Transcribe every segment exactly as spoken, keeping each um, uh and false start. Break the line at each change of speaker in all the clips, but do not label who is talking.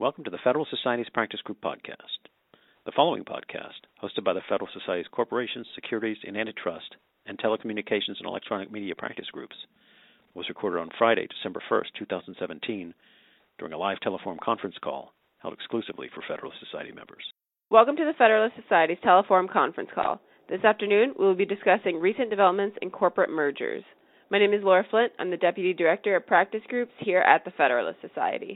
Welcome to the Federal Society's Practice Group podcast. The following podcast, hosted by the Federal Society's Corporations, Securities, and Antitrust, and Telecommunications and Electronic Media Practice Groups, was recorded on Friday, December first, two thousand seventeen, during a live telephone conference call held exclusively for Federalist Society members.
Welcome to the Federalist Society's Teleforum conference call. This afternoon, we will be discussing recent developments in corporate mergers. My name is Laura Flint. I'm the Deputy Director of Practice Groups here at the Federalist Society.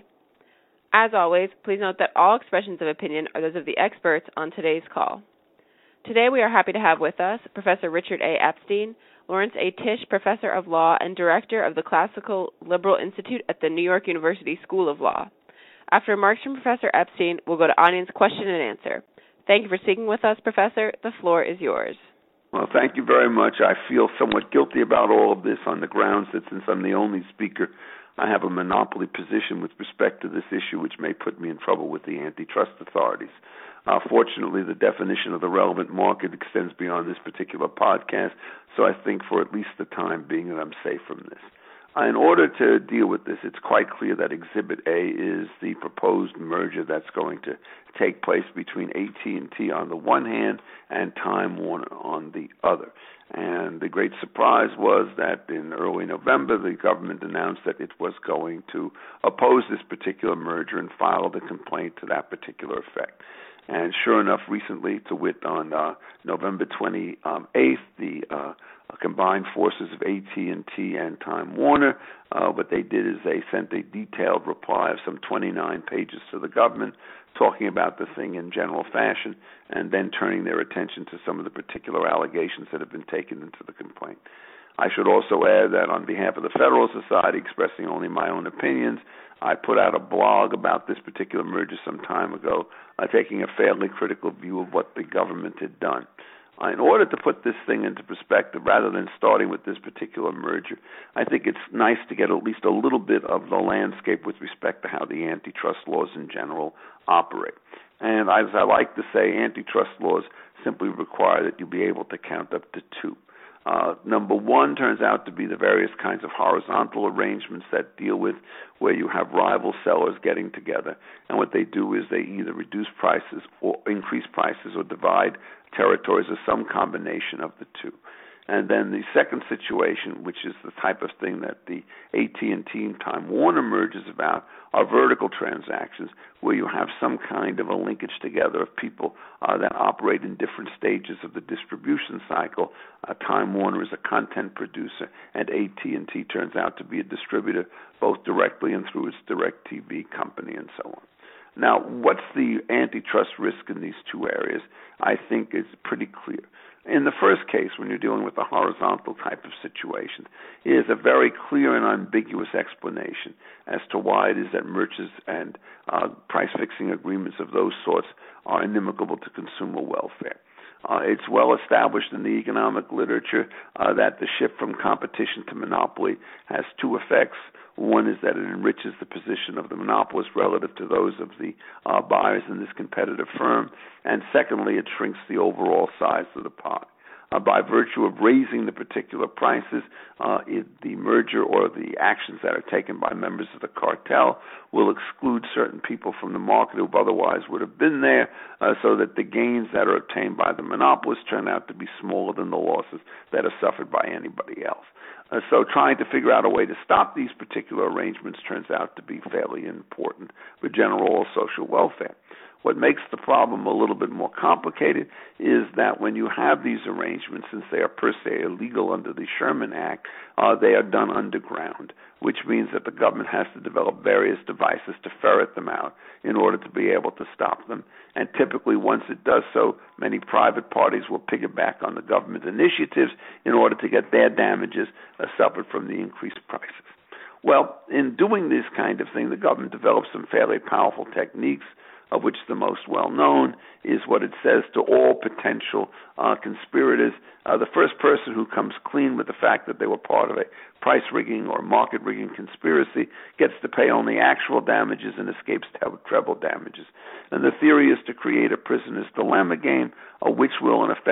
As always, please note that all expressions of opinion are those of the experts on today's call. Today we are happy to have with us Professor Richard A. Epstein, Lawrence A. Tisch Professor of Law and Director of the Classical Liberal Institute at the New York University School of Law. After remarks from Professor Epstein, we'll go to audience question and answer. Thank you for speaking with us, Professor. The floor is yours.
Well, thank you very much. I feel somewhat guilty about all of this on the grounds that since I'm the only speaker, I have a monopoly position with respect to this issue, which may put me in trouble with the antitrust authorities. Uh, fortunately, the definition of the relevant market extends beyond this particular podcast, so I think for at least the time being that I'm safe from this. Uh, in order to deal with this, it's quite clear that Exhibit A is the proposed merger that's going to take place between A T and T on the one hand and Time Warner on the other. And the great surprise was that in early November, the government announced that it was going to oppose this particular merger and file a complaint to that particular effect. And sure enough, recently, to wit, on uh, November twenty-eighth, the uh, combined forces of A T and T and Time Warner, uh, what they did is they sent a detailed reply of some twenty-nine pages to the government, talking about the thing in general fashion, and then turning their attention to some of the particular allegations that have been taken into the complaint. I should also add that on behalf of the Federal Society, expressing only my own opinions, I put out a blog about this particular merger some time ago, uh, taking a fairly critical view of what the government had done. Uh, in order to put this thing into perspective, rather than starting with this particular merger, I think it's nice to get at least a little bit of the landscape with respect to how the antitrust laws in general operate. And as I like to say, antitrust laws simply require that you be able to count up to two. Uh, number one turns out to be the various kinds of horizontal arrangements that deal with where you have rival sellers getting together, and what they do is they either reduce prices or increase prices or divide territories or some combination of the two. And then the second situation, which is the type of thing that the A T and T and Time Warner merge is about, are vertical transactions where you have some kind of a linkage together of people uh, that operate in different stages of the distribution cycle. Uh, Time Warner is a content producer, and A T and T turns out to be a distributor, both directly and through its DirecTV company and so on. Now, what's the antitrust risk in these two areas? I think is pretty clear. In the first case, when you're dealing with a horizontal type of situation, it is a very clear and ambiguous explanation as to why it is that mergers and uh, price-fixing agreements of those sorts are inimical to consumer welfare. Uh, it's well established in the economic literature uh, that the shift from competition to monopoly has two effects. One is that it enriches the position of the monopolist relative to those of the uh, buyers in this competitive firm, and secondly, it shrinks the overall size of the pie. Uh, by virtue of raising the particular prices, uh, it, the merger or the actions that are taken by members of the cartel will exclude certain people from the market who otherwise would have been there, uh, so that the gains that are obtained by the monopolists turn out to be smaller than the losses that are suffered by anybody else. Uh, so trying to figure out a way to stop these particular arrangements turns out to be fairly important for general social welfare. What makes the problem a little bit more complicated is that when you have these arrangements, since they are per se illegal under the Sherman Act, uh, they are done underground, which means that the government has to develop various devices to ferret them out in order to be able to stop them. And typically, once it does so, many private parties will piggyback on the government initiatives in order to get their damages uh, suffered from the increased prices. Well, in doing this kind of thing, the government develops some fairly powerful techniques, of which the most well-known is what it says to all potential uh, conspirators. Uh, the first person who comes clean with the fact that they were part of a price-rigging or market-rigging conspiracy gets to pay only actual damages and escapes treble damages. And the theory is to create a prisoner's dilemma game, uh, which will, in effect,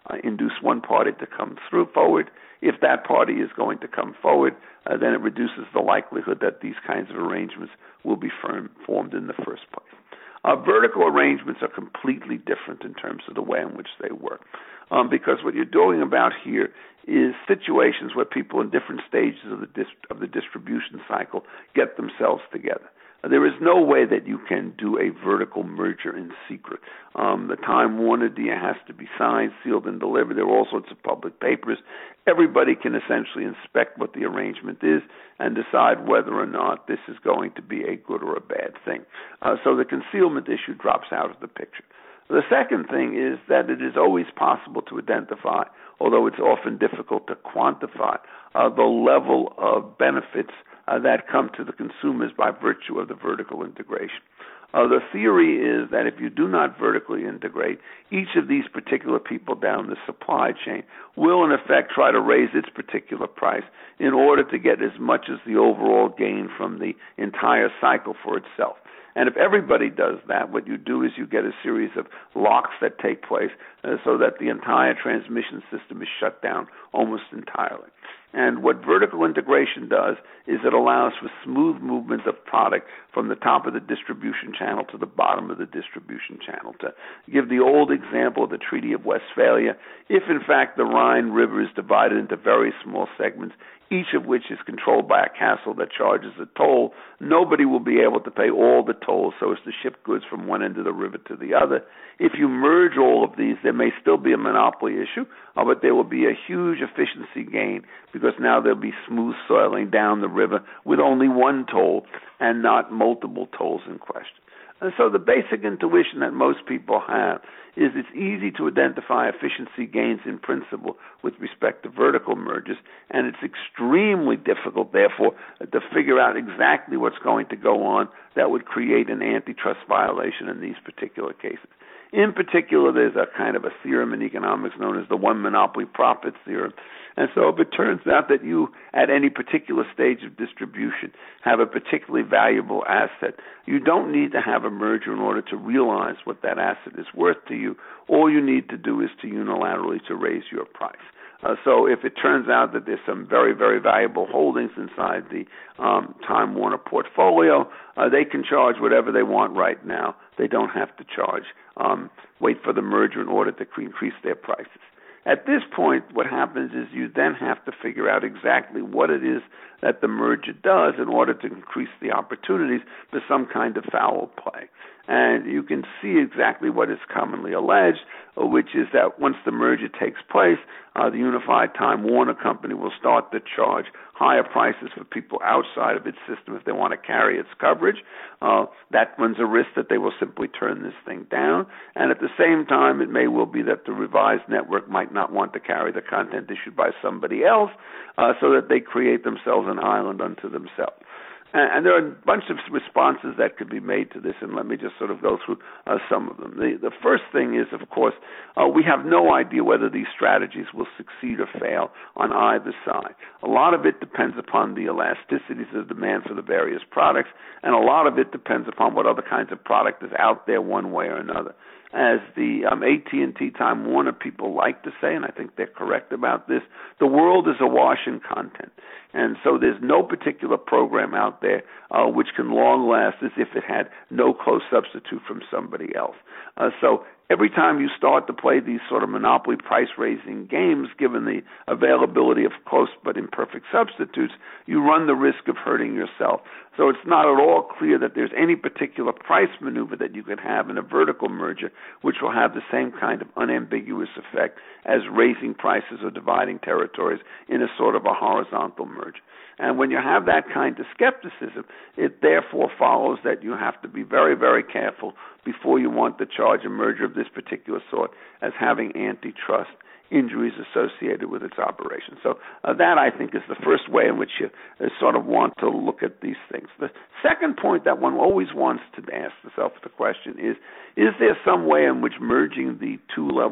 uh, induce one party to come through forward. If that party is going to come forward, uh, then it reduces the likelihood that these kinds of arrangements will be firm, formed in the first place. Uh, vertical arrangements are completely different in terms of the way in which they work, um, because what you're doing about here is situations where people in different stages of the dis- of the distribution cycle get themselves together. Uh, there is no way that you can do a vertical merger in secret. Um, the Time Warner deal has to be signed, sealed, and delivered. There are all sorts of public papers. Everybody can essentially inspect what the arrangement is and decide whether or not this is going to be a good or a bad thing. Uh, so the concealment issue drops out of the picture. The second thing is that it is always possible to identify, although it's often difficult to quantify, uh, the level of benefits uh, that come to the consumers by virtue of the vertical integration. Uh, the theory is that if you do not vertically integrate, each of these particular people down the supply chain will in effect try to raise its particular price in order to get as much as the overall gain from the entire cycle for itself. And if everybody does that, what you do is you get a series of locks that take place uh, so that the entire transmission system is shut down almost entirely. And what vertical integration does is it allows for smooth movement of product from the top of the distribution channel to the bottom of the distribution channel. To give the old example of the Treaty of Westphalia, if in fact the Rhine River is divided into very small segments, each of which is controlled by a castle that charges a toll, nobody will be able to pay all the tolls so as to ship goods from one end of the river to the other. If you merge all of these, there may still be a monopoly issue, uh, but there will be a huge efficiency gain because now there'll be smooth sailing down the river with only one toll and not multiple tolls in question. And so the basic intuition that most people have is it's easy to identify efficiency gains in principle with respect to vertical mergers, and it's extremely difficult, therefore, to figure out exactly what's going to go on that would create an antitrust violation in these particular cases. In particular, there's a kind of a theorem in economics known as the one monopoly profits theorem. And so if it turns out that you, at any particular stage of distribution, have a particularly valuable asset, you don't need to have a merger in order to realize what that asset is worth to you. All you need to do is to unilaterally to raise your price. Uh, so if it turns out that there's some very, very valuable holdings inside the um, Time Warner portfolio, uh, they can charge whatever they want right now. They don't have to charge, um, wait for the merger in order to increase their prices. At this point, what happens is you then have to figure out exactly what it is that the merger does in order to increase the opportunities for some kind of foul play. And you can see exactly what is commonly alleged, which is that once the merger takes place, uh, the Unified Time Warner Company will start to charge higher prices for people outside of its system if they want to carry its coverage. Uh, that runs a risk that they will simply turn this thing down. And at the same time, it may well be that the revised network might not want to carry the content issued by somebody else, uh, so that they create themselves an island unto themselves. And there are a bunch of responses that could be made to this, and let me just sort of go through uh, some of them. The, the first thing is, of course, uh, we have no idea whether these strategies will succeed or fail on either side. A lot of it depends upon the elasticities of demand for the various products, and a lot of it depends upon what other kinds of product is out there one way or another. As the um, A T and T Time Warner people like to say, and I think they're correct about this, the world is awash in content. And so there's no particular program out there uh, which can long last as if it had no close substitute from somebody else. Uh, so every time you start to play these sort of monopoly price-raising games, given the availability of close but imperfect substitutes, you run the risk of hurting yourself. So it's not at all clear that there's any particular price maneuver that you can have in a vertical merger which will have the same kind of unambiguous effect as raising prices or dividing territories in a sort of a horizontal merger. And when you have that kind of skepticism, it therefore follows that you have to be very, very careful before you want to charge a merger of this particular sort as having antitrust injuries associated with its operation. So uh, that, I think, is the first way in which you uh, sort of want to look at these things. The second point that one always wants to ask yourself the question is, is there some way in which merging the two levels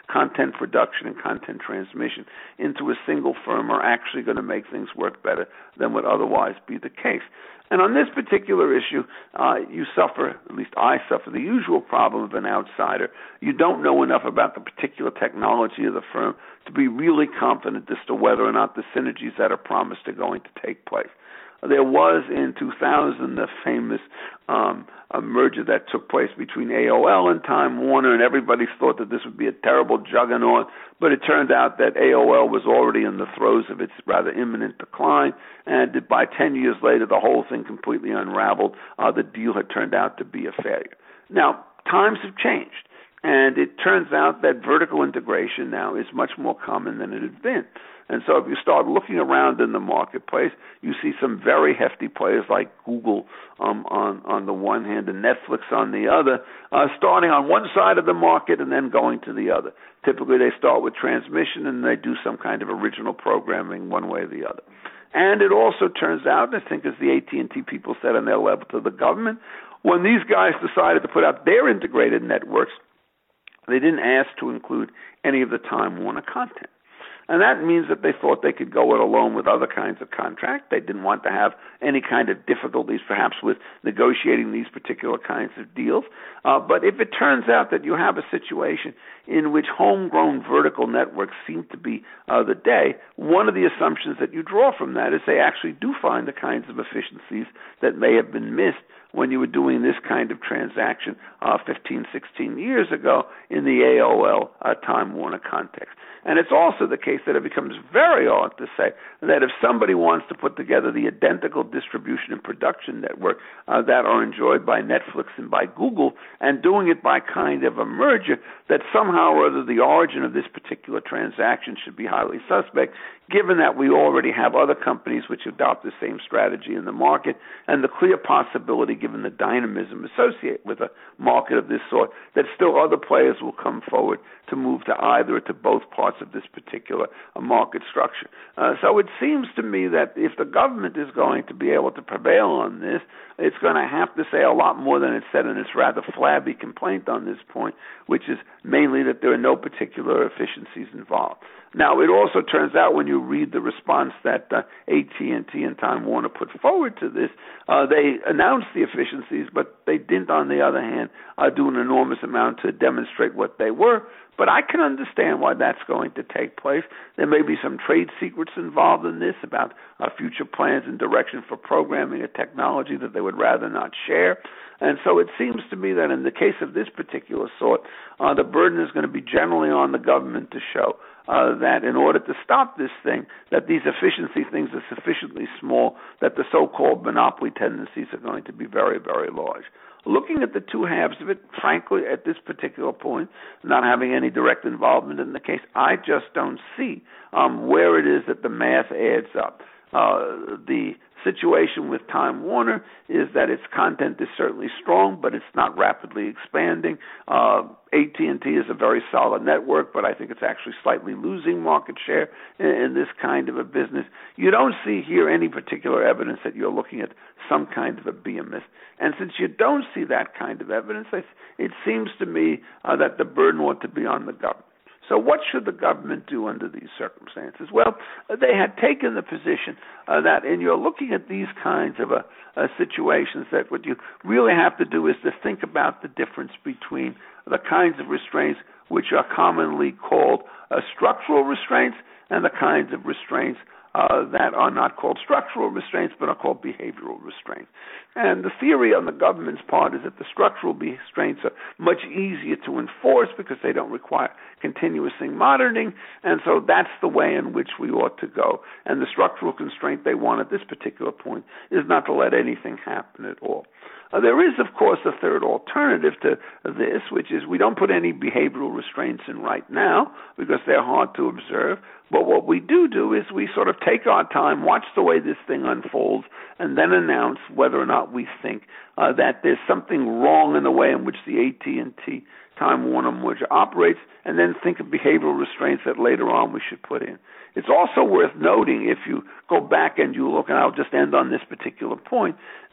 content production and content transmission into a single firm are actually going to make things work better than would otherwise be the case. And on this particular issue, uh, you suffer, at least I suffer, the usual problem of an outsider. You don't know enough about the particular technology of the firm to be really confident as to whether or not the synergies that are promised are going to take place. There was in two thousand the famous um, a merger that took place between A O L and Time Warner, and everybody thought that this would be a terrible juggernaut, but it turned out that A O L was already in the throes of its rather imminent decline, and by ten years later, the whole thing completely unraveled. Uh, the deal had turned out to be a failure. Now, times have changed, and it turns out that vertical integration now is much more common than it had been. And so if you start looking around in the marketplace, you see some very hefty players like Google um, on, on the one hand and Netflix on the other, uh, starting on one side of the market and then going to the other. Typically they start with transmission and they do some kind of original programming one way or the other. And it also turns out, I think as the A T and T people said on their level to the government, when these guys decided to put out their integrated networks, they didn't ask to include any of the Time Warner content. And that means that they thought they could go it alone with other kinds of contract. They didn't want to have any kind of difficulties, perhaps, with negotiating these particular kinds of deals. Uh, but if it turns out that you have a situation in which homegrown vertical networks seem to be uh, the day, one of the assumptions that you draw from that is they actually do find the kinds of efficiencies that may have been missed when you were doing this kind of transaction uh, fifteen, sixteen years ago in the A O L uh, Time Warner context. And it's also the case that it becomes very odd to say that if somebody wants to put together the identical distribution and production network uh, that are enjoyed by Netflix and by Google, and doing it by kind of a merger, that somehow or other the origin of this particular transaction should be highly suspect, given that we already have other companies which adopt the same strategy in the market, and the clear possibility, given the dynamism associated with a market of this sort, that still other players will come forward to move to either or to both parts of this particular uh, market structure. Uh, so it seems to me that if the government is going to be able to prevail on this, it's going to have to say a lot more than it said in its rather flabby complaint on this point, which is mainly that there are no particular efficiencies involved. Now, it also turns out when you read the response that uh, A T and T and Time Warner put forward to this, uh, they announced the efficiencies, but they didn't, on the other hand, uh, do an enormous amount to demonstrate what they were. But I can understand why that's going to take place. There may be some trade secrets involved in this about uh, future plans and direction for programming a technology that they would rather not share. And so it seems to me that in the case of this particular sort, uh, the burden is going to be generally on the government to show uh, that in order to stop this thing, that these efficiency things are sufficiently small that the so-called monopoly tendencies are going to be very, very large. Looking at the two halves of it, frankly, at this particular point, not having any direct involvement in the case, I just don't see um, where it is that the math adds up. Uh, the situation with Time Warner is that its content is certainly strong, but it's not rapidly expanding. Uh, A T and T is a very solid network, but I think it's actually slightly losing market share in, in this kind of a business. You don't see here any particular evidence that you're looking at some kind of a behemoth. And since you don't see that kind of evidence, it seems to me uh, that the burden ought to be on the government. So what should the government do under these circumstances? Well, they had taken the position uh, that, and you're looking at these kinds of uh, uh, situations, that what you really have to do is to think about the difference between the kinds of restraints which are commonly called uh, structural restraints and the kinds of restraints Uh, that are not called structural restraints but are called behavioral restraints. And the theory on the government's part is that the structural restraints are much easier to enforce because they don't require continuous monitoring, and so that's the way in which we ought to go. And the structural constraint they want at this particular point is not to let anything happen at all. Uh, there is, of course, a third alternative to this, which is we don't put any behavioral restraints in right now because they're hard to observe. But what we do do is we sort of take our time, watch the way this thing unfolds, and then announce whether or not we think uh, that there's something wrong in the way in which the A T and T Time Warner merger operates, and then think of behavioral restraints that later on we should put in. It's also worth noting, if you go back and you look, and I'll just end on this particular point,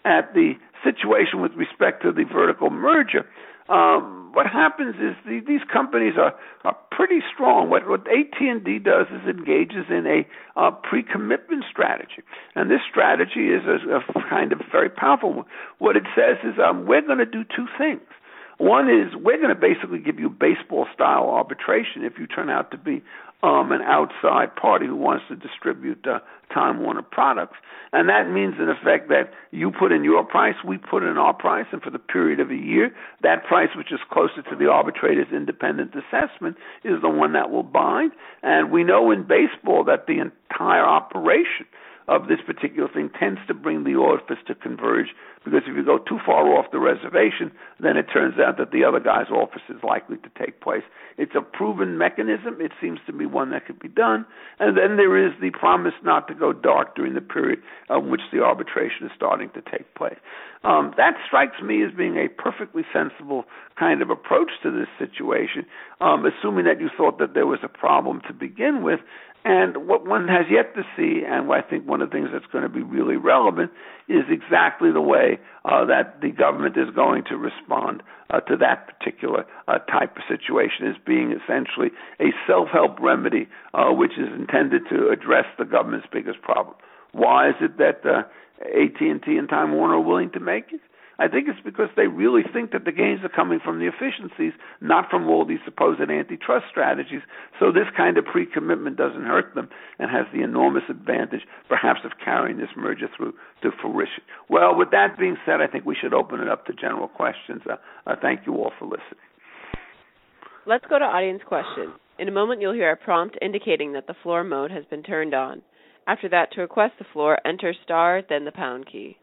at the situation with respect to the vertical merger, um, what happens is the, these companies are, are pretty strong. What, what A T and T does is engages in a uh, pre-commitment strategy. And this strategy is a, a kind of very powerful one. What it says is um, we're going to do two things. One is we're going to basically give you baseball-style arbitration if you turn out to be um, an outside party who wants to distribute uh, Time Warner products. And that means, in effect, that you put in your price, we put in our price, and for the period of a year, that price, which is closer to the arbitrator's independent assessment, is the one that will bind. And we know in baseball that the entire operation of this particular thing tends to bring the office to converge, because if you go too far off the reservation, then it turns out that the other guy's office is likely to take place. It's a proven mechanism. It seems to be one that could be done. And then there is the promise not to go dark during the period in which the arbitration is starting to take place. Um, that strikes me as being a perfectly sensible kind of approach to this situation, um, assuming that you thought that there was a problem to begin with. And what one has yet to see, and what I think one of the things that's going to be really relevant, is exactly the way uh, that the government is going to respond uh, to that particular uh, type of situation, as being essentially a self-help remedy uh, which is intended to address the government's biggest problem. Why is it that uh, A T and T and Time Warner are willing to make it? I think it's because they really think that the gains are coming from the efficiencies, not from all these supposed antitrust strategies. So this kind of pre-commitment doesn't hurt them and has the enormous advantage, perhaps, of carrying this merger through to fruition. Well, with that being said, I think we should open it up to general questions. Uh, uh, thank you all for listening.
Let's go to audience questions. In a moment, you'll hear a prompt indicating that the floor mode has been turned on. After that, to request the floor, enter star, then the pound key.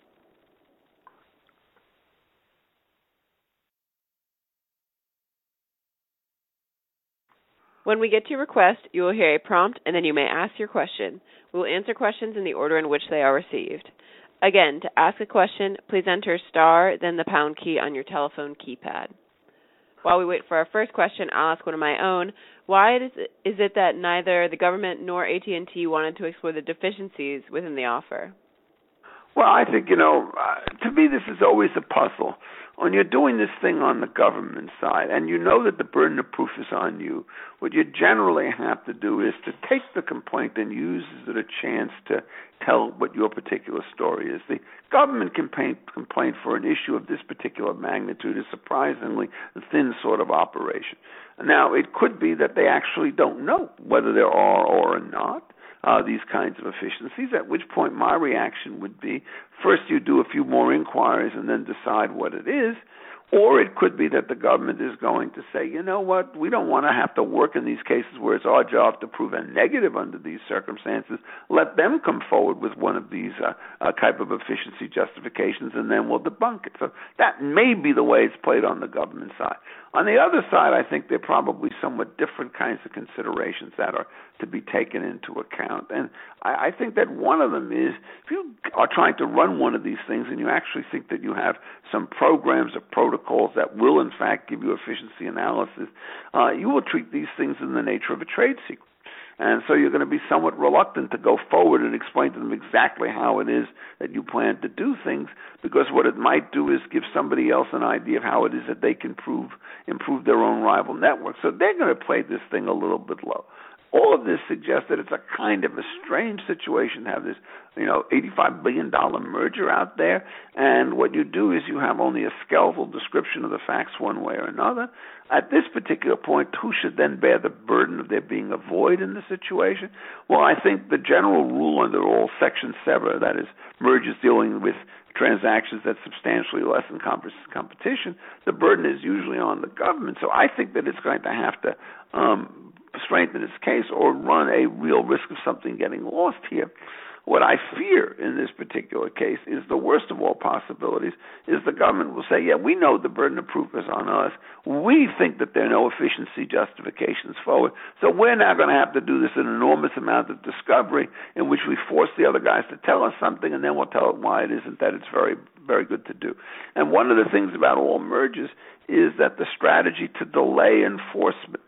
When we get to your request, you will hear a prompt, and then you may ask your question. We will answer questions in the order in which they are received. Again, to ask a question, please enter star, then the pound key on your telephone keypad. While we wait for our first question, I'll ask one of my own. Why is it, is it that neither the government nor A T and T wanted to explore the deficiencies within the offer?
Well, I think, you know, uh, to me this is always a puzzle. When you're doing this thing on the government side and you know that the burden of proof is on you, what you generally have to do is to take the complaint and use it a chance to tell what your particular story is. The government complaint, complaint for an issue of this particular magnitude is surprisingly a thin sort of operation. Now, it could be that they actually don't know whether there are or not Uh, these kinds of efficiencies, at which point my reaction would be, first you do a few more inquiries and then decide what it is, or it could be that the government is going to say, you know what, we don't want to have to work in these cases where it's our job to prove a negative under these circumstances. Let them come forward with one of these uh, uh, type of efficiency justifications, and then we'll debunk it. So that may be the way it's played on the government side. On the other side, I think there are probably somewhat different kinds of considerations that are to be taken into account. And I, I think that one of them is, if you are trying to run one of these things and you actually think that you have some programs or protocols that will, in fact, give you efficiency analysis, uh, you will treat these things in the nature of a trade secret. And so you're going to be somewhat reluctant to go forward and explain to them exactly how it is that you plan to do things, because what it might do is give somebody else an idea of how it is that they can prove, improve their own rival network. So they're going to play this thing a little bit low. All of this suggests that it's a kind of a strange situation to have this, you know, eighty-five billion dollars merger out there, and what you do is you have only a skeletal description of the facts one way or another. At this particular point, who should then bear the burden of there being a void in the situation? Well, I think the general rule under all Section seven, that is, mergers dealing with transactions that substantially lessen competition, the burden is usually on the government. So I think that it's going to have to um, strengthen its case or run a real risk of something getting lost here. What I fear in this particular case is the worst of all possibilities is the government will say, yeah, we know the burden of proof is on us. We think that there are no efficiency justifications forward, so we're now going to have to do this an enormous amount of discovery in which we force the other guys to tell us something, and then we'll tell them why it isn't that it's very, very good to do. And one of the things about all mergers is that the strategy to delay enforcement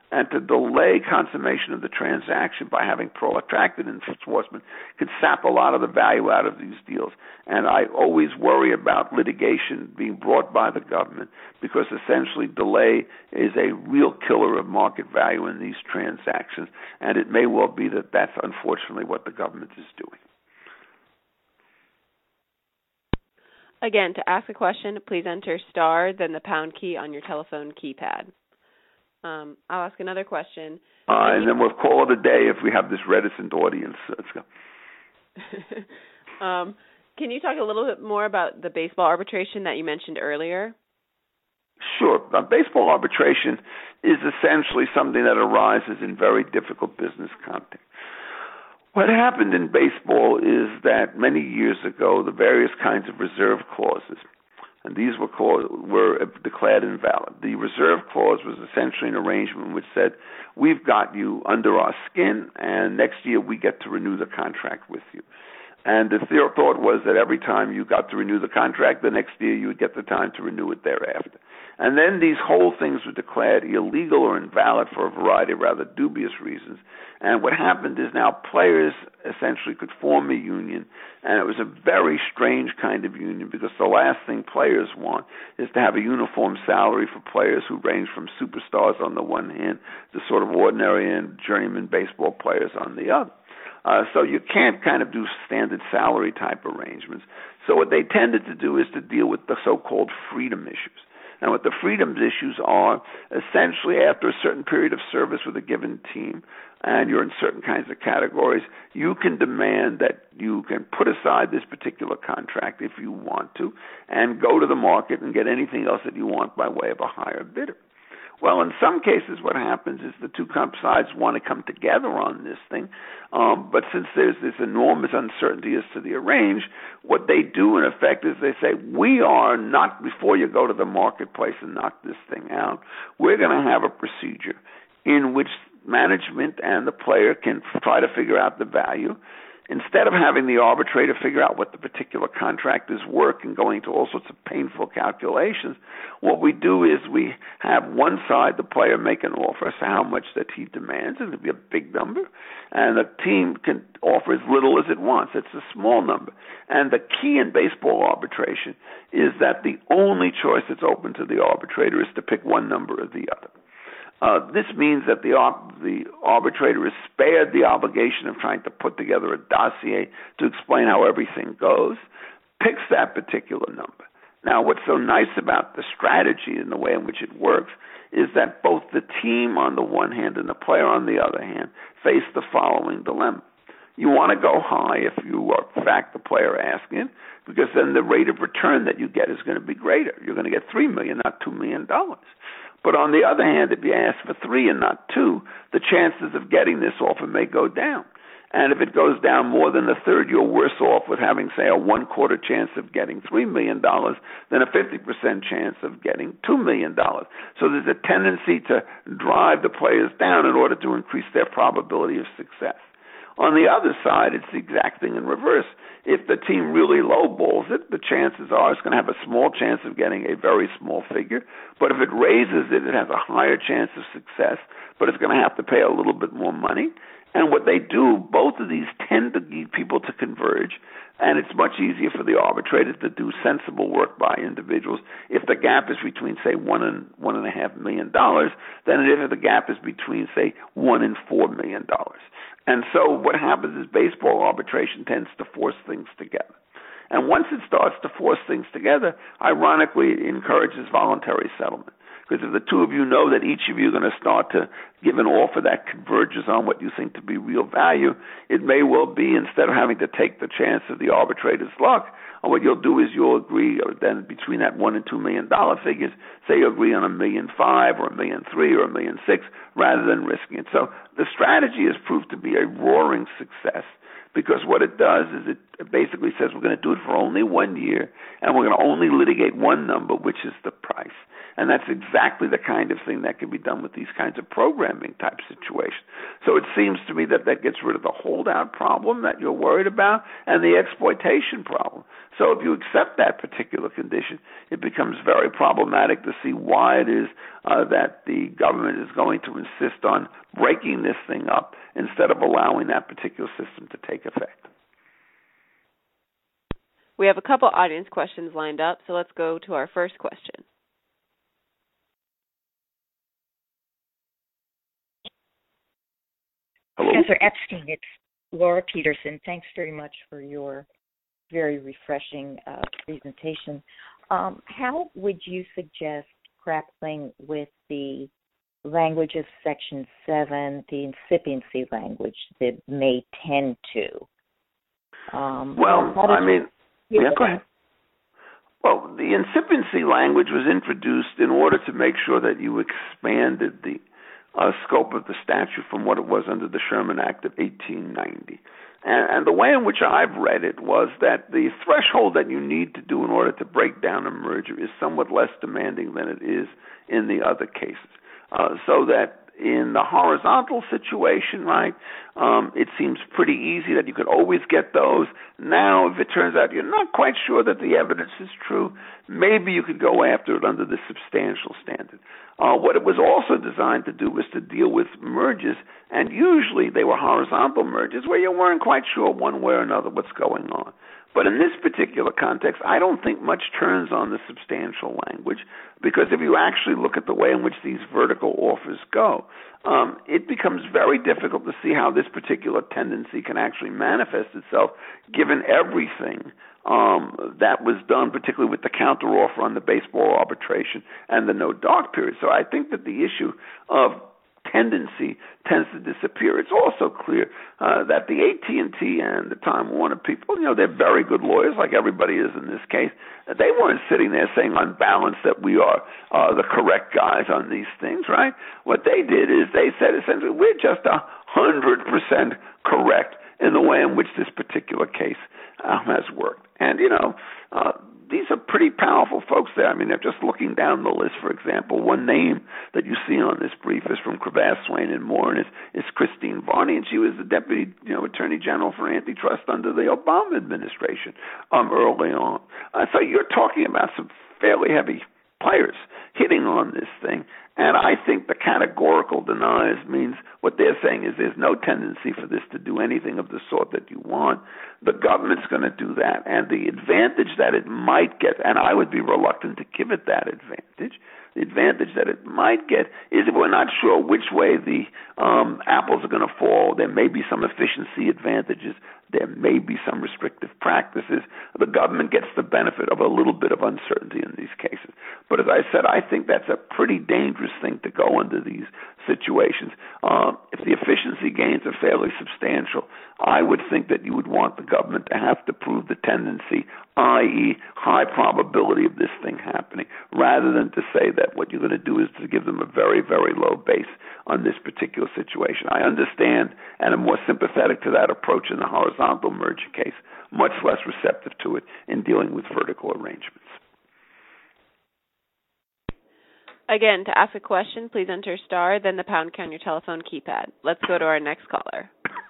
And to delay consummation of the transaction by having protracted enforcement could sap a lot of the value out of these deals. And I always worry about litigation being brought by the government because essentially delay is a real killer of market value in these transactions. And it may well be that that's unfortunately what the government is doing.
Again, to ask a question, please enter star, then the pound key on your telephone keypad. Um, I'll ask another question.
Uh, and then we'll call it a day if we have this reticent audience. Let's
go. um, can you talk a little bit more about the baseball arbitration that you mentioned earlier?
Sure. Uh, baseball arbitration is essentially something that arises in very difficult business context. What happened in baseball is that many years ago, the various kinds of reserve clauses, and these were called, were declared invalid. The reserve clause was essentially an arrangement which said, we've got you under our skin, and next year we get to renew the contract with you. And the thought was that every time you got to renew the contract, the next year you would get the time to renew it thereafter. And then these whole things were declared illegal or invalid for a variety of rather dubious reasons. And what happened is now players essentially could form a union, and it was a very strange kind of union because the last thing players want is to have a uniform salary for players who range from superstars on the one hand to sort of ordinary and journeyman baseball players on the other. Uh, so you can't kind of do standard salary type arrangements. So what they tended to do is to deal with the so-called freedom issues. And what the freedoms issues are, essentially after a certain period of service with a given team, and you're in certain kinds of categories, you can demand that you can put aside this particular contract if you want to, and go to the market and get anything else that you want by way of a higher bidder. Well, in some cases, what happens is the two sides want to come together on this thing, um, but since there's this enormous uncertainty as to the arrange, what they do, in effect, is they say, we are not, before you go to the marketplace and knock this thing out, we're going to have a procedure in which management and the player can try to figure out the value. Instead of having the arbitrator figure out what the particular contract is worth and going to all sorts of painful calculations, what we do is we have one side, the player, make an offer as to how much that he demands. It could be a big number. And the team can offer as little as it wants. It's a small number. And the key in baseball arbitration is that the only choice that's open to the arbitrator is to pick one number or the other. Uh, this means that the, the arbitrator is spared the obligation of trying to put together a dossier to explain how everything goes, picks that particular number. Now, what's so nice about the strategy and the way in which it works is that both the team on the one hand and the player on the other hand face the following dilemma. You want to go high if you are, in fact, the player asking it, because then the rate of return that you get is going to be greater. You're going to get three million dollars, not two million dollars. But on the other hand, if you ask for three and not two, the chances of getting this offer may go down. And if it goes down more than a third, you're worse off with having, say, a one-quarter chance of getting three million dollars than a fifty percent chance of getting two million dollars. So there's a tendency to drive the players down in order to increase their probability of success. On the other side, it's the exact thing in reverse. If the team really lowballs it, the chances are it's going to have a small chance of getting a very small figure. But if it raises it, it has a higher chance of success, but it's going to have to pay a little bit more money. And what they do, both of these tend to get people to converge, and it's much easier for the arbitrator to do sensible work by individuals if the gap is between, say, one and one and a half million dollars than if the gap is between, say, one and four million dollars. And so what happens is baseball arbitration tends to force things together. And once it starts to force things together, ironically, it encourages voluntary settlement. Because if the two of you know that each of you are going to start to give an offer that converges on what you think to be real value, it may well be, instead of having to take the chance of the arbitrator's luck, what you'll do is you'll agree, or then between that one and two million dollar figures, say you agree on a million five or a million three or a million six, rather than risking it. So the strategy has proved to be a roaring success, because what it does is it basically says we're going to do it for only one year, and we're going to only litigate one number, which is the price. And that's exactly the kind of thing that can be done with these kinds of programming type situations. So it seems to me that that gets rid of the holdout problem that you're worried about and the exploitation problem. So if you accept that particular condition, it becomes very problematic to see why it is uh, that the government is going to insist on breaking this thing up instead of allowing that particular system to take effect.
We have a couple audience questions lined up, so let's go to our first question.
Hello?
Professor Epstein, it's Laura Peterson. Thanks very much for your very refreshing uh, presentation. Um, how would you suggest grappling with the language of Section seven, the incipiency language that may tend to? Um,
well, I mean,
you,
yeah, go ahead. Well, the incipiency language was introduced in order to make sure that you expanded the uh, scope of the statute from what it was under the Sherman Act of eighteen ninety. And, and the way in which I've read it was that the threshold that you need to do in order to break down a merger is somewhat less demanding than it is in the other cases. Uh, so that in the horizontal situation, right, um, it seems pretty easy that you could always get those. Now, if it turns out you're not quite sure that the evidence is true, maybe you could go after it under the substantial standard. Uh, what it was also designed to do was to deal with mergers, and usually they were horizontal mergers where you weren't quite sure one way or another what's going on. But in this particular context, I don't think much turns on the substantial language, because if you actually look at the way in which these vertical offers go, um, it becomes very difficult to see how this particular tendency can actually manifest itself, given everything um, that was done, particularly with the counteroffer on the baseball arbitration and the no dark period. So I think that the issue of tendency tends to disappear. It's also clear uh, that the A T and T and the Time Warner people, you know, they're very good lawyers, like everybody is in this case. They weren't sitting there saying on balance that we are uh, the correct guys on these things, right? What they did is they said essentially we're just a hundred percent correct in the way in which this particular case uh, has worked. And, you know, uh, these are pretty powerful folks there. I mean, they're just looking down the list, for example. One name that you see on this brief is from Cravath, Swaine, and Moore, and is, is Christine Varney, and she was the Deputy you know, Attorney General for Antitrust under the Obama administration um, early on. Uh, so you're talking about some fairly heavy players hitting on this thing. And I think the categorical deniers means what they're saying is there's no tendency for this to do anything of the sort that you want. The government's going to do that. And the advantage that it might get, and I would be reluctant to give it that advantage, the advantage that it might get is if we're not sure which way the um, apples are going to fall. There may be some efficiency advantages. There may be some restrictive practices. The government gets the benefit of a little bit of uncertainty in these cases. But as I said, I think that's a pretty dangerous thing to go under these situations. Um, if the efficiency gains are fairly substantial, I would think that you would want the government to have to prove the tendency, that is high probability of this thing happening, rather than to say that what you're going to do is to give them a very, very low base on this particular situation. I understand and am more sympathetic to that approach in the horizontal merger case, much less receptive to it in dealing with vertical arrangements.
Again, to ask a question, please enter star, then the pound key on your telephone keypad. Let's go to our next caller.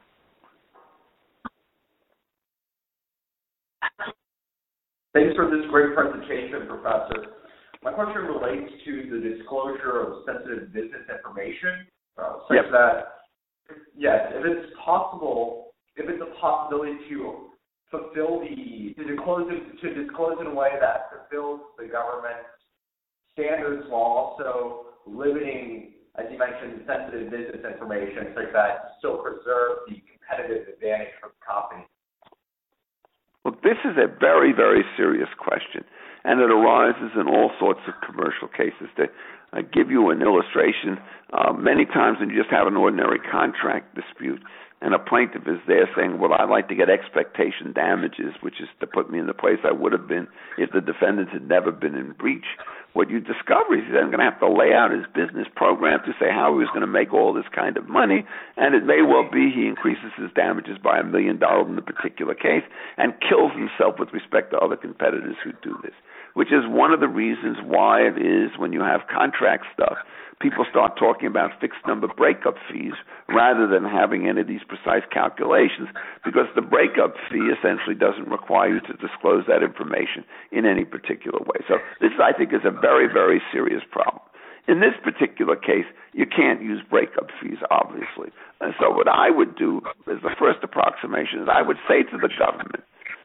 Thanks for this great presentation, Professor. My question relates to the disclosure of sensitive business information, uh, such
yep.
that, yes, if it's possible, if it's a possibility to fulfill the, to disclose, to disclose in a way that fulfills the government's standards while also limiting, as you mentioned, sensitive business information, such that you still preserve the competitive advantage for the company.
Look, this is a very, very serious question, and it arises in all sorts of commercial cases. To uh, give you an illustration, uh, many times when you just have an ordinary contract dispute, and a plaintiff is there saying, well, I'd like to get expectation damages, which is to put me in the place I would have been if the defendants had never been in breach. What you discover is he's then going to have to lay out his business program to say how he was going to make all this kind of money, and it may well be he increases his damages by a million dollars in a particular case and kills himself with respect to other competitors who do this, which is one of the reasons why it is when you have contract stuff, people start talking about fixed number breakup fees rather than having any of these precise calculations, because the breakup fee essentially doesn't require you to disclose that information in any particular way. So this, I think, is a very, very serious problem. In this particular case, you can't use breakup fees, obviously. And so what I would do as the first approximation is I would say to the government,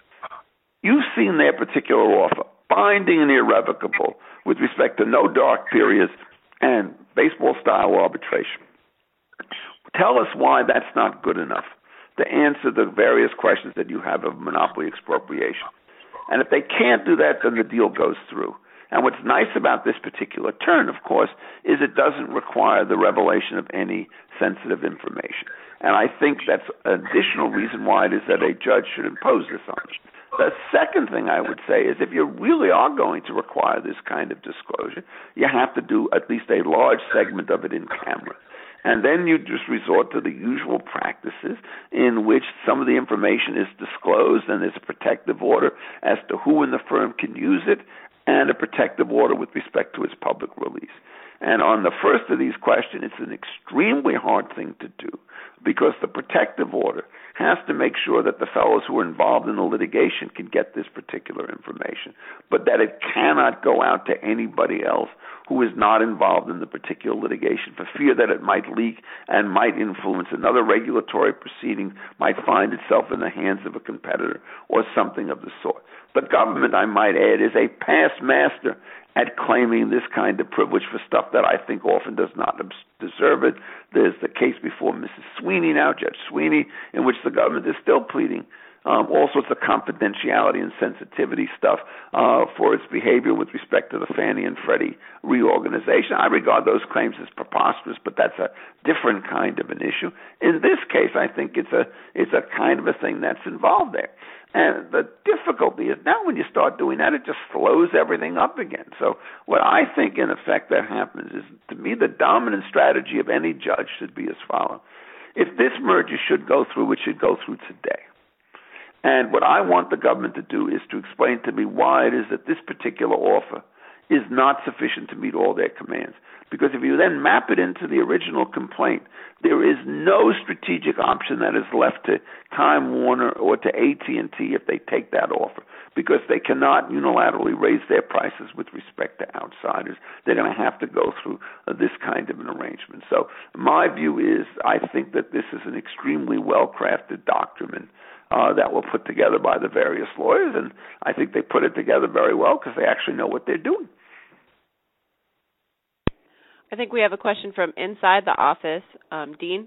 you've seen their particular offer, binding and irrevocable with respect to no dark periods and baseball-style arbitration. Tell us why that's not good enough to answer the various questions that you have of monopoly expropriation. And if they can't do that, then the deal goes through. And what's nice about this particular turn, of course, is it doesn't require the revelation of any sensitive information. And I think that's an additional reason why it is that a judge should impose this on us. The second thing I would say is if you really are going to require this kind of disclosure, you have to do at least a large segment of it in camera. And then you just resort to the usual practices in which some of the information is disclosed and there's a protective order as to who in the firm can use it, and a protective order with respect to its public release. And on the first of these questions, it's an extremely hard thing to do because the protective order has to make sure that the fellows who are involved in the litigation can get this particular information, but that it cannot go out to anybody else who is not involved in the particular litigation for fear that it might leak and might influence another regulatory proceeding, might find itself in the hands of a competitor or something of the sort. The government, I might add, is a past master at claiming this kind of privilege for stuff that I think often does not deserve it. There's the case before Missus Sweeney now, Judge Sweeney, in which the government is still pleading um, all sorts of confidentiality and sensitivity stuff uh, for its behavior with respect to the Fannie and Freddie reorganization. I regard those claims as preposterous, but that's a different kind of an issue. In this case, I think it's a it's a kind of a thing that's involved there. And the difficulty is now when you start doing that, it just slows everything up again. So what I think, in effect, that happens is, to me, the dominant strategy of any judge should be as follows. If this merger should go through, it should go through today. And what I want the government to do is to explain to me why it is that this particular offer is not sufficient to meet all their commands. Because if you then map it into the original complaint, there is no strategic option that is left to Time Warner or to A T and T if they take that offer, because they cannot unilaterally raise their prices with respect to outsiders. They're going to have to go through uh, this kind of an arrangement. So my view is I think that this is an extremely well-crafted document uh, that were put together by the various lawyers, and I think they put it together very well because they actually know what they're doing.
I think we have a question from inside the office. Um, Dean?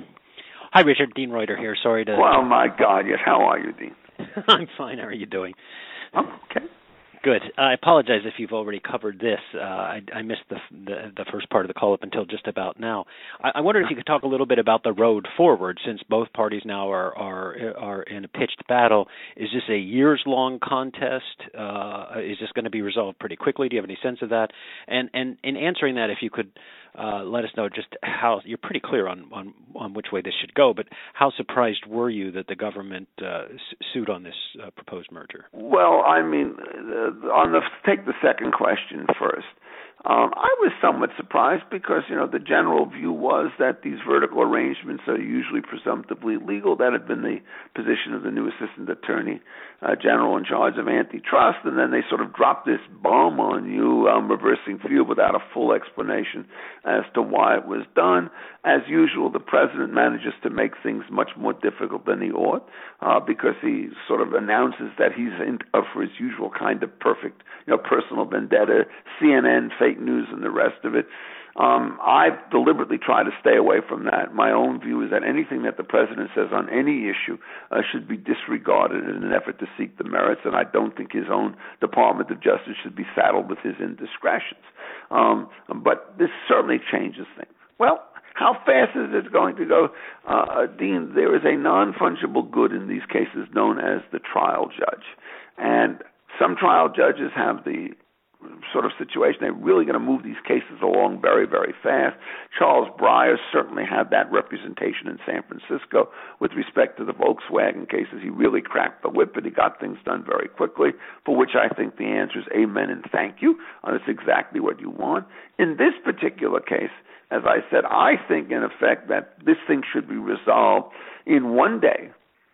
Hi, Richard. Dean Reuter here. Sorry to...
Well, my God, yes. How are you, Dean?
I'm fine. How are you doing?
Oh, okay.
Good. I apologize if you've already covered this. Uh, I, I missed the, the the first part of the call up until just about now. I, I wondered if you could talk a little bit about the road forward, since both parties now are are are in a pitched battle. Is this a years-long contest? Uh, is this going to be resolved pretty quickly? Do you have any sense of that? And and in answering that, if you could uh, let us know just how you're pretty clear on, on, on which way this should go, but how surprised were you that the government uh, sued on this uh, proposed merger?
Well, I mean, uh, on the take the second question first. Um, I was somewhat surprised because, you know, the general view was that these vertical arrangements are usually presumptively legal. That had been the position of the new Assistant Attorney uh, General in charge of antitrust, and then they sort of dropped this bomb on you, um, reversing field without a full explanation as to why it was done. As usual, the President manages to make things much more difficult than he ought uh, because he sort of announces that he's in uh, for his usual kind of perfect, you know, personal vendetta, C N N, fake news, and the rest of it. Um, I've deliberately tried to stay away from that. My own view is that anything that the President says on any issue uh, should be disregarded in an effort to seek the merits, and I don't think his own Department of Justice should be saddled with his indiscretions. Um, but this certainly changes things. Well, how fast is it going to go? Uh, Dean, there is a non-fungible good in these cases known as the trial judge. And some trial judges have the sort of situation, they're really going to move these cases along very, very fast. Charles Breyer certainly had that representation in San Francisco with respect to the Volkswagen cases. He really cracked the whip and he got things done very quickly, for which I think the answer is amen and thank you. Uh, that's exactly what you want. In this particular case, as I said, I think, in effect, that this thing should be resolved in one day,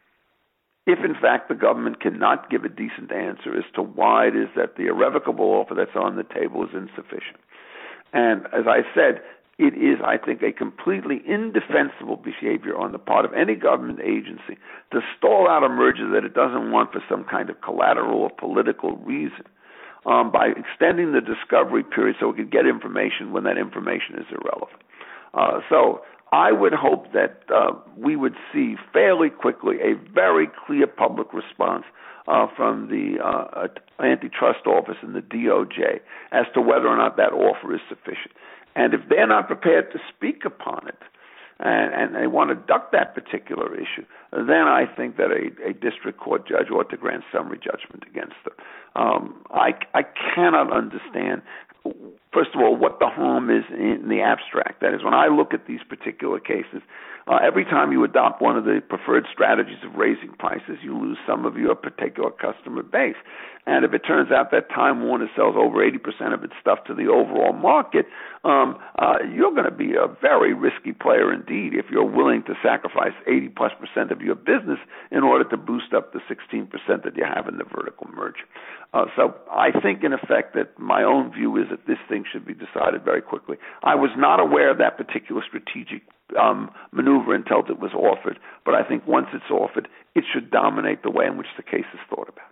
if, in fact, the government cannot give a decent answer as to why it is that the irrevocable offer that's on the table is insufficient. And as I said, it is, I think, a completely indefensible behavior on the part of any government agency to stall out a merger that it doesn't want for some kind of collateral or political reason um, by extending the discovery period so it can get information when that information is irrelevant. Uh, so I would hope that uh, we would see fairly quickly a very clear public response uh, from the uh, antitrust office and the D O J as to whether or not that offer is sufficient. And if they're not prepared to speak upon it, and, and they want to duck that particular issue, then I think that a, a district court judge ought to grant summary judgment against them. Um, I, I cannot understand, first of all, what the harm is in the abstract. That is, when I look at these particular cases, uh, every time you adopt one of the preferred strategies of raising prices, you lose some of your particular customer base. And if it turns out that Time Warner sells over eighty percent of its stuff to the overall market, um, uh, you're going to be a very risky player indeed if you're willing to sacrifice eighty plus percent of your business in order to boost up the sixteen percent that you have in the vertical merger. Uh, so I think, in effect, that my own view is that this thing should be decided very quickly. I was not aware of that particular strategic um, maneuver until it was offered, but I think once it's offered, it should dominate the way in which the case is thought about.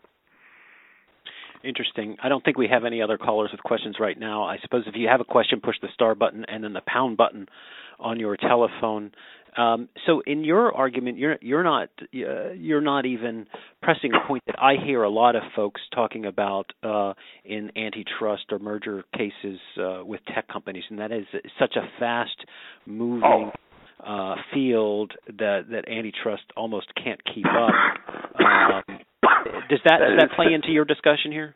Interesting. I don't think we have any other callers with questions right now. I suppose if you have a question, push the star button and then the pound button on your telephone. Um, so, in your argument, you're you're not uh, you're not even pressing a point that I hear a lot of folks talking about uh, in antitrust or merger cases uh, with tech companies, and that is such a fast-moving uh, field that that antitrust almost can't keep up. Um, Does that, does that play into your discussion here?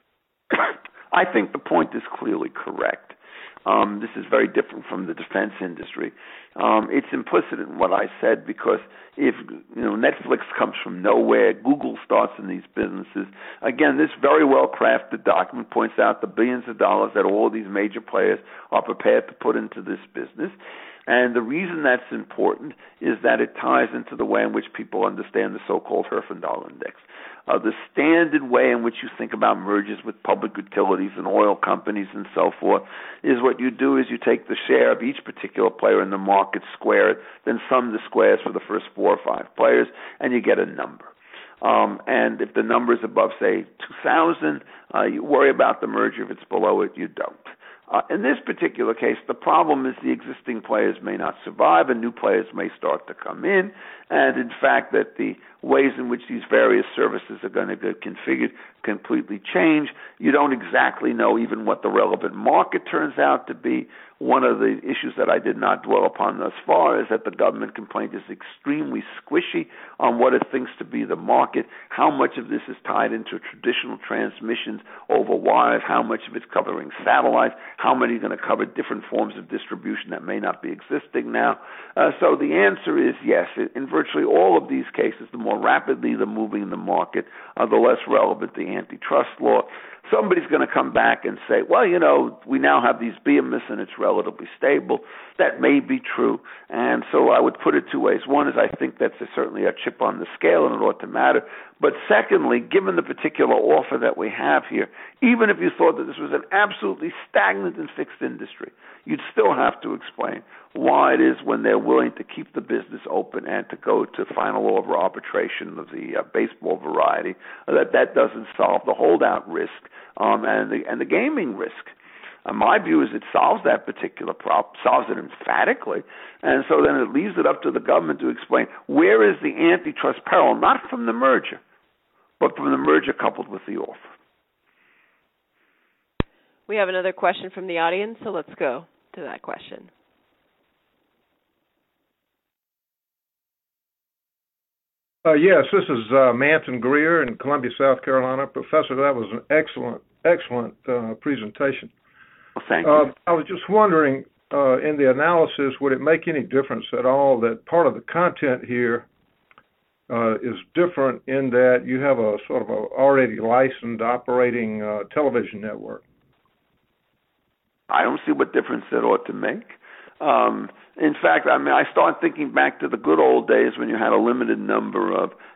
I think the point is clearly correct. Um, this is very different from the defense industry. Um, it's implicit in what I said because if you know Netflix comes from nowhere, Google starts in these businesses. Again, this very well crafted document points out the billions of dollars that all these major players are prepared to put into this business. And the reason that's important is that it ties into the way in which people understand the so-called Herfindahl Index. Uh, the standard way in which you think about mergers with public utilities and oil companies and so forth is what you do is you take the share of each particular player in the market, square it, then sum the squares for the first four or five players, and you get a number. Um, and if the number is above, say, two thousand, uh, you worry about the merger. If it's below it, you don't. Uh, in this particular case, the problem is the existing players may not survive and new players may start to come in. And in fact, that the ways in which these various services are going to get configured completely change. You don't exactly know even what the relevant market turns out to be. One of the issues that I did not dwell upon thus far is that the government complaint is extremely squishy on what it thinks to be the market, how much of this is tied into traditional transmissions over wires, how much of it's covering satellites, how many are going to cover different forms of distribution that may not be existing now. Uh, so the answer is yes. In virtually all of these cases, the more rapidly they're moving in the market, uh, the less relevant the antitrust law. Somebody's going to come back and say, well, you know, we now have these behemoths and it's relatively stable. That may be true. And so I would put it two ways. One is I think that's a, certainly a chip on the scale and it ought to matter. But secondly, given the particular offer that we have here, even if you thought that this was an absolutely stagnant and fixed industry, you'd still have to explain why it is when they're willing to keep the business open and to go to final over arbitration of the uh, baseball variety, that that doesn't solve the holdout risk um, and the and the gaming risk. Uh, my view is it solves that particular problem, solves it emphatically, and so then it leaves it up to the government to explain where is the antitrust peril, not from the merger, but from the merger coupled with the offer.
We have another question from the audience, so let's go to that question.
Uh, yes, this is uh, Manton Greer in Columbia, South Carolina. Professor, that was an excellent, excellent uh, presentation.
Well, thank you.
Uh, I was just wondering, uh, in the analysis, would it make any difference at all that part of the content here uh, is different in that you have a sort of a already licensed operating uh, television network?
I don't see what difference it ought to make. Um, in fact, I mean, I start thinking back to the good old days when you had a limited number of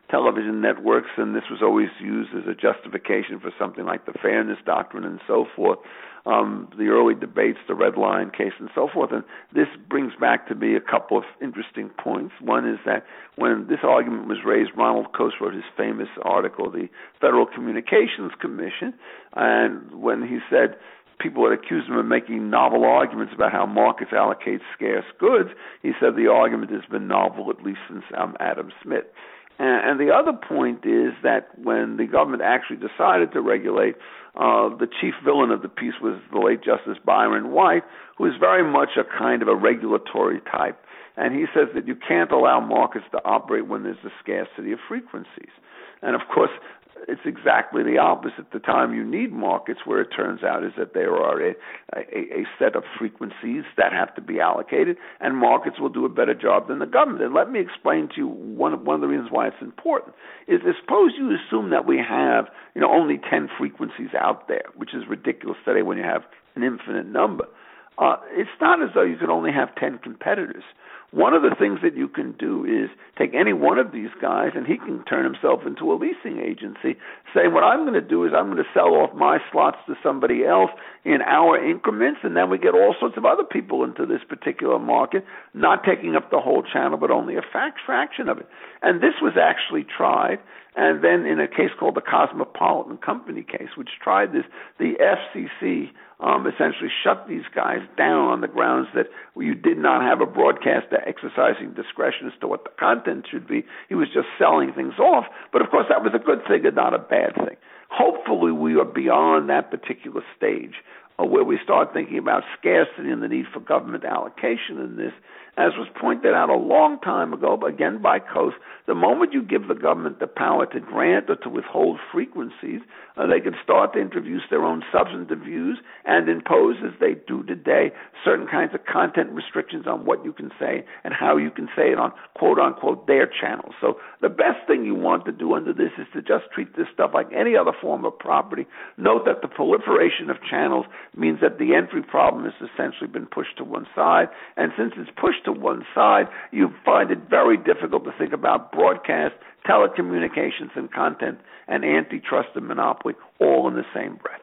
television networks, and this was always used as a justification for something like the fairness doctrine and so forth. Um, the early debates, the Red Line case, and so forth. And this brings back to me a couple of interesting points. One is that when this argument was raised, Ronald Coase wrote his famous article, The Federal Communications Commission, and when he said people had accused him of making novel arguments about how markets allocate scarce goods, he said the argument has been novel at least since um, Adam Smith. And the other point is that when the government actually decided to regulate, uh, the chief villain of the piece was the late Justice Byron White, who is very much a kind of a regulatory type. And he says that you can't allow markets to operate when there's a scarcity of frequencies. And of course, it's exactly the opposite. The time you need markets, where it turns out is that there are a, a, a set of frequencies that have to be allocated, and markets will do a better job than the government. And let me explain to you one of, one of the reasons why it's important. Is that suppose you assume that we have, you know, only ten frequencies out there, which is ridiculous today when you have an infinite number. Uh, it's not as though you could only have ten competitors. One of the things that you can do is take any one of these guys and he can turn himself into a leasing agency, saying what I'm going to do is I'm going to sell off my slots to somebody else in our increments, and then we get all sorts of other people into this particular market, not taking up the whole channel but only a fact fraction of it. And this was actually tried, and then in a case called the Cosmopolitan Company case, which tried this, the F C C Um, essentially shut these guys down on the grounds that you did not have a broadcaster exercising discretion as to what the content should be. He was just selling things off. But, of course, that was a good thing and not a bad thing. Hopefully we are beyond that particular stage uh, where we start thinking about scarcity and the need for government allocation in this. As was pointed out a long time ago, again by Coase, the moment you give the government the power to grant or to withhold frequencies, uh, they can start to introduce their own substantive views and impose, as they do today, certain kinds of content restrictions on what you can say and how you can say it on quote-unquote their channels. So the best thing you want to do under this is to just treat this stuff like any other form of property. Note that the proliferation of channels means that the entry problem has essentially been pushed to one side, and since it's pushed to one side, you find it very difficult to think about broadcast, telecommunications, and content, and antitrust and monopoly all in the same breath.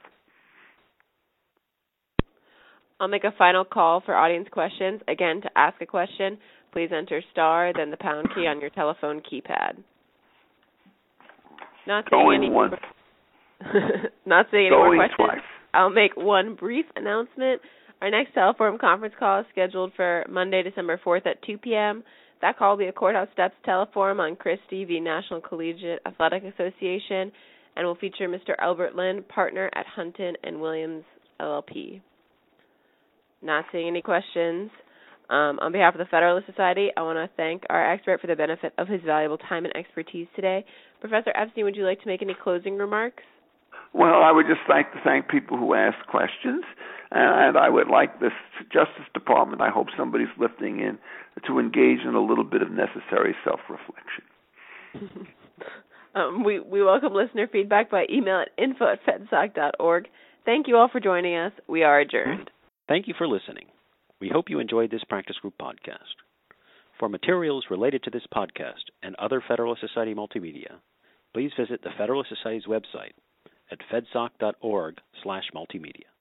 I'll make a final call for audience questions. Again, to ask a question, please enter star, then the pound key on your telephone keypad. Not seeing
Going
any
once.
Not seeing any
Going
more questions.
Twice.
I'll make one brief announcement. Our next Teleforum conference call is scheduled for Monday, December fourth at two p.m. That call will be a Courthouse Steps Teleforum on Christie v. National Collegiate Athletic Association, and will feature Mister Albert Lynn, partner at Hunton and Williams, L L P. Not seeing any questions. Um, on behalf of the Federalist Society, I want to thank our expert for the benefit of his valuable time and expertise today. Professor Epstein, would you like to make any closing remarks?
Well, I would just like to thank people who asked questions, and I would like the Justice Department, I hope somebody's listening in, to engage in a little bit of necessary self-reflection.
um, we, we welcome listener feedback by email at info at fedsoc dot org. Thank you all for joining us. We are adjourned.
Thank you for listening. We hope you enjoyed this practice group podcast. For materials related to this podcast and other Federalist Society multimedia, please visit the Federalist Society's website at fedsoc dot org slash multimedia.